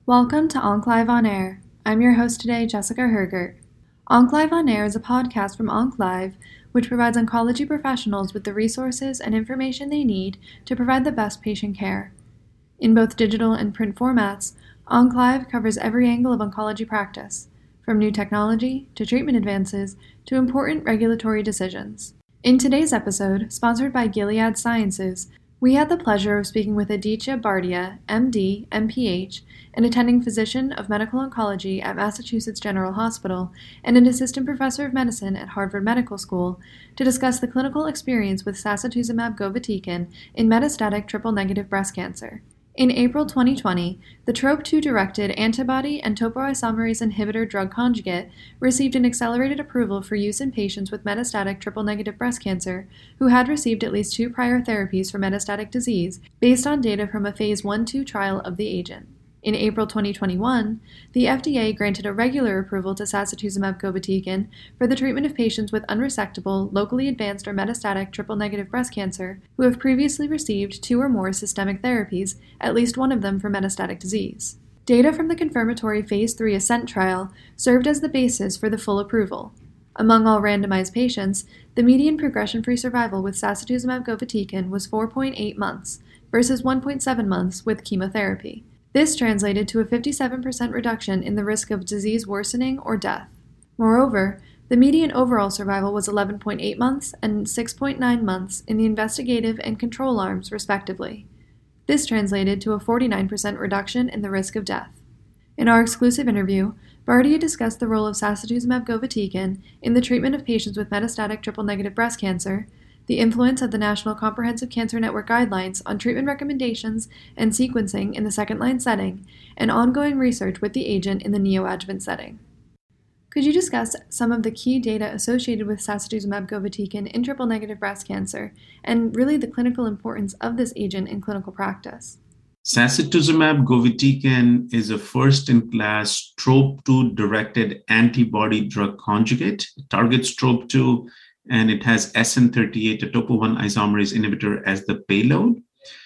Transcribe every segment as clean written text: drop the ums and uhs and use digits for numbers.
Welcome to OncLive on Air. I'm your host today, Jessica Hergert. OncLive on Air is a podcast from OncLive, which provides oncology professionals with the resources and information they need to provide the best patient care. In both digital and print formats, OncLive covers every angle of oncology practice, from new technology to treatment advances to important regulatory decisions. In today's episode, sponsored by Gilead Sciences, we had the pleasure of speaking with Aditya Bardia, MD, MPH, an attending physician of medical oncology at Massachusetts General Hospital and an assistant professor of medicine at Harvard Medical School, to discuss the clinical experience with sacituzumab govitecan in metastatic triple-negative breast cancer. In April 2020, the TROP2-directed antibody and topoisomerase inhibitor drug conjugate received an accelerated approval for use in patients with metastatic triple-negative breast cancer who had received at least 2 prior therapies for metastatic disease based on data from a phase 1-2 trial of the agent. In April 2021, the FDA granted a regular approval to sacituzumab govitecan for the treatment of patients with unresectable, locally advanced or metastatic triple-negative breast cancer who have previously received 2 or more systemic therapies, at least one of them for metastatic disease. Data from the confirmatory phase 3 ASCENT trial served as the basis for the full approval. Among all randomized patients, the median progression-free survival with sacituzumab govitecan was 4.8 months versus 1.7 months with chemotherapy. This translated to a 57% reduction in the risk of disease worsening or death. Moreover, the median overall survival was 11.8 months and 6.9 months in the investigative and control arms, respectively. This translated to a 49% reduction in the risk of death. In our exclusive interview, Bardia discussed the role of sacituzumab govitecan in the treatment of patients with metastatic triple-negative breast cancer, the influence of the National Comprehensive Cancer Network guidelines on treatment recommendations and sequencing in the second-line setting, and ongoing research with the agent in the neoadjuvant setting. Could you discuss some of the key data associated with sacituzumab govitecan in triple-negative breast cancer, and really the clinical importance of this agent in clinical practice? Sacituzumab govitecan is a first-in-class TROP2-directed antibody drug conjugate. It targets TROP2, and it has SN38, a topo-1 isomerase inhibitor, as the payload.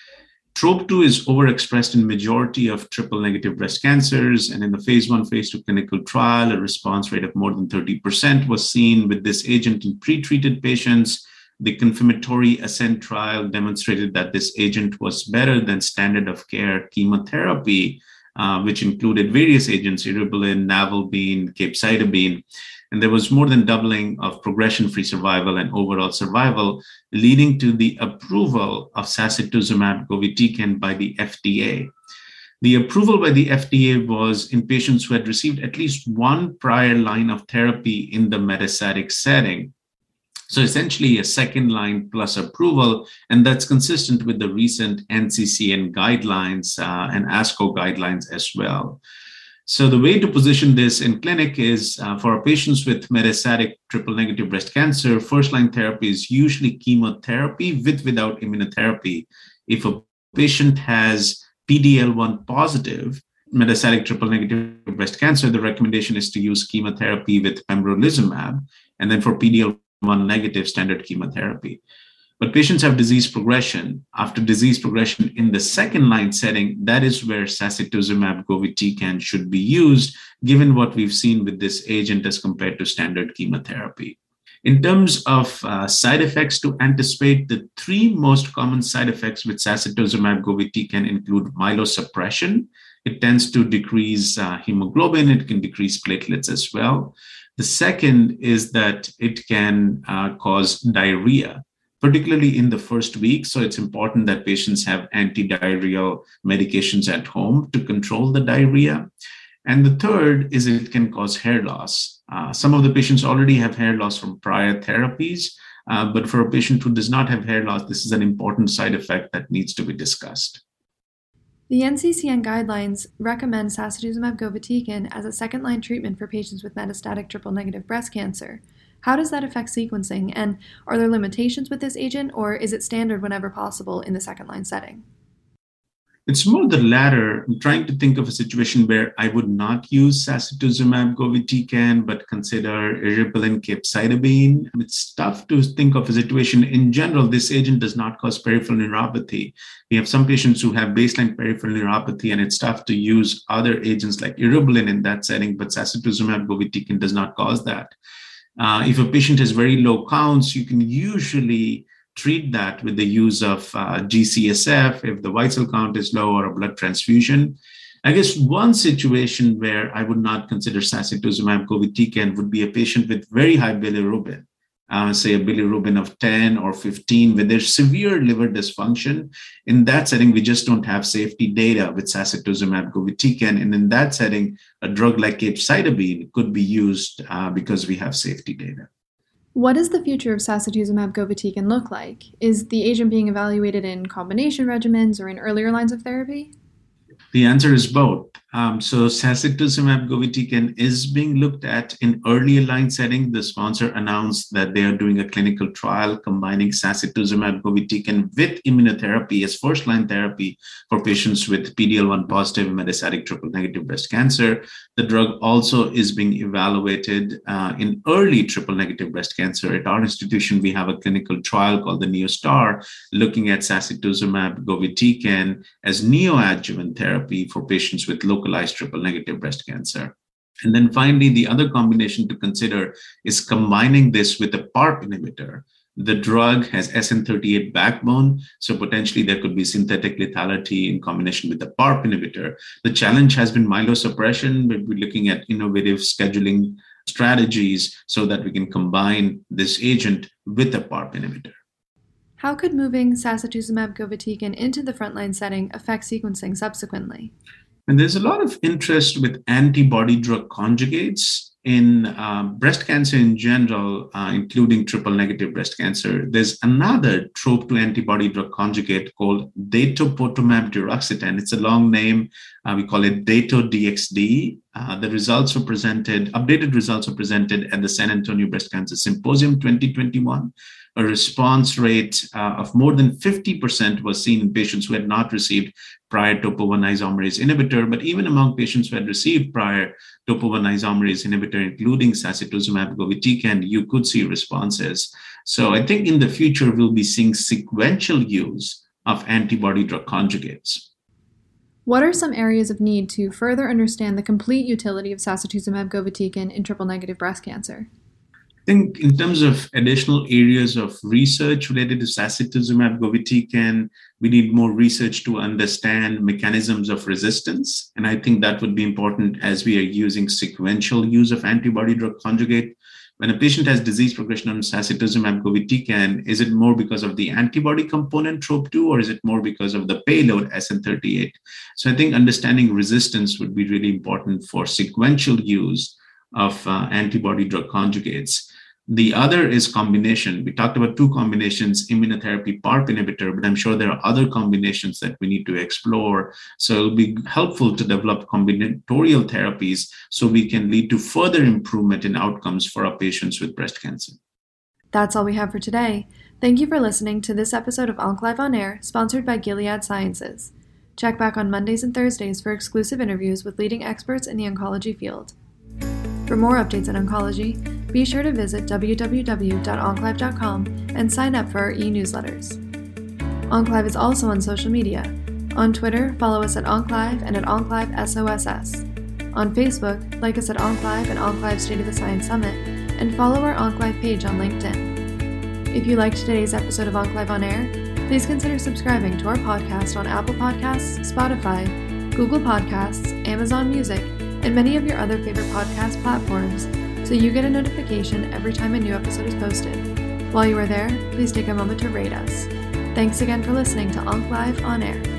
TROP2 is overexpressed in majority of triple-negative breast cancers, and in the phase 1, phase 2 clinical trial, a response rate of more than 30% was seen with this agent in pre-treated patients. The confirmatory ASCENT trial demonstrated that this agent was better than standard of care chemotherapy, which included various agents, eribulin, navalbine, capecitabine. And there was more than doubling of progression-free survival and overall survival, leading to the approval of sacituzumab govitecan by the FDA. The approval by the FDA was in patients who had received at least 1 prior line of therapy in the metastatic setting. So essentially a second line plus approval, and that's consistent with the recent NCCN guidelines and ASCO guidelines as well. So the way to position this in clinic is for patients with metastatic triple-negative breast cancer, first-line therapy is usually chemotherapy without immunotherapy. If a patient has PD-L1 positive metastatic triple-negative breast cancer, the recommendation is to use chemotherapy with pembrolizumab, and then for PD-L1 negative, standard chemotherapy. But patients have disease progression. After disease progression in the second line setting, that is where sacituzumab govitecan should be used, given what we've seen with this agent as compared to standard chemotherapy. In terms of side effects to anticipate, the 3 most common side effects with sacituzumab govitecan include myelosuppression. It tends to decrease hemoglobin. It can decrease platelets as well. The second is that it can cause diarrhea, particularly in the first week. So it's important that patients have antidiarrheal medications at home to control the diarrhea. And the third is it can cause hair loss. Some of the patients already have hair loss from prior therapies, but for a patient who does not have hair loss, this is an important side effect that needs to be discussed. The NCCN guidelines recommend sacituzumab govitecan as a second-line treatment for patients with metastatic triple-negative breast cancer. How does that affect sequencing, and are there limitations with this agent, or is it standard whenever possible in the second-line setting? It's more the latter. I'm trying to think of a situation where I would not use sacituzumab govitecan, but consider eribulin capecitabine. It's tough to think of a situation. In general, this agent does not cause peripheral neuropathy. We have some patients who have baseline peripheral neuropathy, and it's tough to use other agents like eribulin in that setting, but sacituzumab govitecan does not cause that. If a patient has very low counts, you can usually treat that with the use of GCSF if the white cell count is low, or a blood transfusion. I guess one situation where I would not consider sacituzumab govitecan would be a patient with very high bilirubin, say a bilirubin of 10 or 15 with their severe liver dysfunction. In that setting, we just don't have safety data with sacituzumab govitecan. And in that setting, a drug like capecitabine could be used because we have safety data. What does the future of sacituzumab govitecan look like? Is the agent being evaluated in combination regimens or in earlier lines of therapy? The answer is both. So sacituzumab govitecan is being looked at in earlier line setting. The sponsor announced that they are doing a clinical trial combining sacituzumab govitecan with immunotherapy as first-line therapy for patients with PD-L1 positive metastatic triple-negative breast cancer. The drug also is being evaluated in early triple-negative breast cancer. At our institution, we have a clinical trial called the NeoStar, looking at sacituzumab govitecan as neoadjuvant therapy for patients with localized triple-negative breast cancer. And then finally, the other combination to consider is combining this with a PARP inhibitor. The drug has SN38 backbone, so potentially there could be synthetic lethality in combination with the PARP inhibitor. The challenge has been myelosuppression. We're looking at innovative scheduling strategies so that we can combine this agent with a PARP inhibitor. How could moving sacituzumab govitecan into the frontline setting affect sequencing subsequently? And there's a lot of interest with antibody drug conjugates in breast cancer in general, including triple-negative breast cancer. There's another TROP2 antibody drug conjugate called datopotamab deruxtecan. It's a long name. We call it Dato-DXd. The results were presented, updated results were presented at the San Antonio Breast Cancer Symposium 2021. A response rate of more than 50% was seen in patients who had not received prior topo-1 isomerase inhibitor. But even among patients who had received prior topo-1 isomerase inhibitor, including sacituzumab govitecan, you could see responses. So I think in the future, we'll be seeing sequential use of antibody drug conjugates. What are some areas of need to further understand the complete utility of sacituzumab govitecan in triple-negative breast cancer? I think in terms of additional areas of research related to sacituzumab govitecan, we need more research to understand mechanisms of resistance. And I think that would be important as we are using sequential use of antibody drug conjugate. When a patient has disease progression on sacituzumab govitecan, is it more because of the antibody component TROP2, or is it more because of the payload SN38? So I think understanding resistance would be really important for sequential use of antibody drug conjugates. The other is combination. We talked about two combinations, immunotherapy, PARP inhibitor, but I'm sure there are other combinations that we need to explore. So it'll be helpful to develop combinatorial therapies so we can lead to further improvement in outcomes for our patients with breast cancer. That's all we have for today. Thank you for listening to this episode of OncLive On Air, sponsored by Gilead Sciences. Check back on Mondays and Thursdays for exclusive interviews with leading experts in the oncology field. For more updates on oncology, be sure to visit www.onclive.com and sign up for our e-newsletters. OncLive is also on social media. On Twitter, follow us at OncLive and at OncLiveSOSS. On Facebook, like us at OncLive and OncLive State of the Science Summit, and follow our OncLive page on LinkedIn. If you liked today's episode of OncLive On Air, please consider subscribing to our podcast on Apple Podcasts, Spotify, Google Podcasts, Amazon Music, and many of your other favorite podcast platforms, so you get a notification every time a new episode is posted. While you are there, please take a moment to rate us. Thanks again for listening to OncLive On Air.